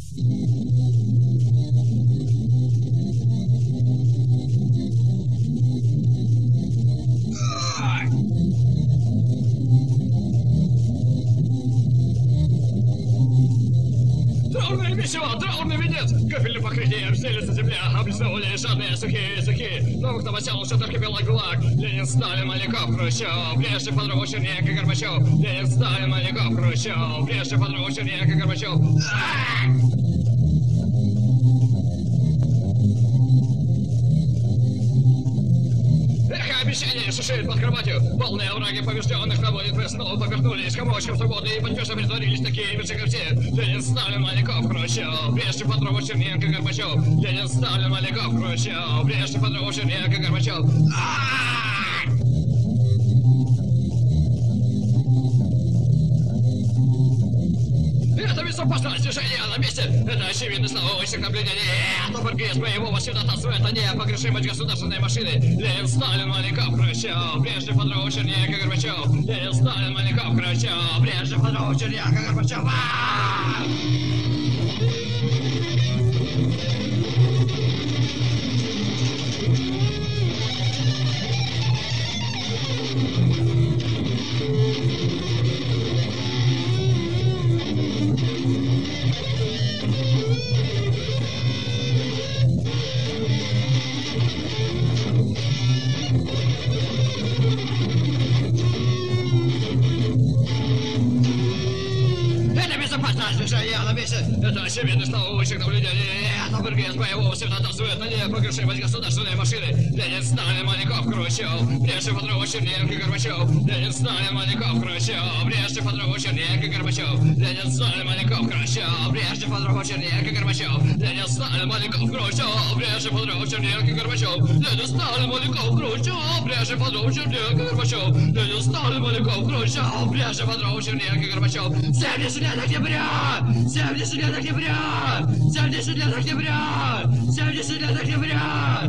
Траурное месиво, траурный венец! Капельным покрытием стелится земля, облизнули жадные сухие языки. Новых новосел уже архипелаг ГУЛАГ. Ленин, Сталин, Маленков, Хрущев, Брежнев, Бодров, Черненко, Горбачев. Ленин, Сталин, Маленков, Хрущев, Брежнев, Бодров, Черненко, Горбачев. Эхо обещаний шишеет под кроватью. Полные овраги побежденных наводит весну. Повернулись комочком свободы и подпешно притворились такими же, как все. Ленин, Сталин, Маленков, Хрущев, Брежнев, Бодров, Черненко, Горбачев. Ленин, Сталин, Маленков, Хрущев, Брежнев, Бодров, Черненко, Горбачев. Это безопасность движения на месте. Это очевидно с научных наблюдений. Это борьбе с боевого свидетельства. Это непогрешимость государственной машины. Ленин, Сталин, Маленков, Хрущев, Брежнев, Бодров, Черненко, Горбачев. Ленин, Сталин, Маленков, Хрущев, Брежнев, Бодров, Черненко, Горбачев. Движение на месте. Это очевидность научных наблюдений. Это борьбе с боевого свидетельства. Это непогрешимость государственной машины. Ленин, Сталин, Маленков, Хрущев, Брежнев, Бодров, Черненко, Горбачев. Ленин, Сталин, Маленков, Хрущев, Брежнев, Бодров, Черненко, Горбачев. Ленин, Сталин, Маленков, Хрущев, Брежнев, Бодров, Черненко, Горбачев. Ленин, Сталин, Маленков, Хрущев, Брежнев, Бодров, Черненко, Горбачев. Ленин, Сталин, Маленков, Хрущев, Брежнев, Бодров, Черненко, Горбачев. Ленин, Сталин, Маленков, Хрущев, Брежнев, Бодров, Черненко, Горбачев. 70 лет октября! 70 лет октября! 70 лет октября! 70 лет октября!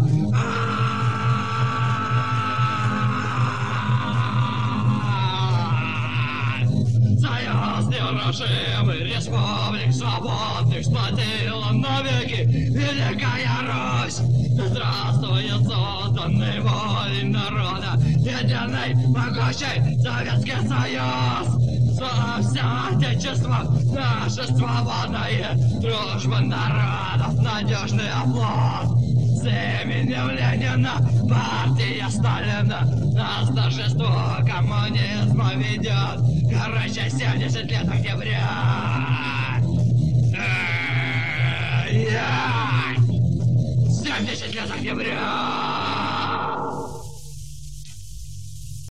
Союз нерушимый, республик свободных сплотила навеки Великая Русь! Здравствует созданный волей народа единый могучий Советский Союз! За все отечество наше свободное, дружба народов, надежный оплот. С именем Ленина партия Сталина нас торжество коммунизма ведет. Короче, 70 лет октября. 70 лет октября.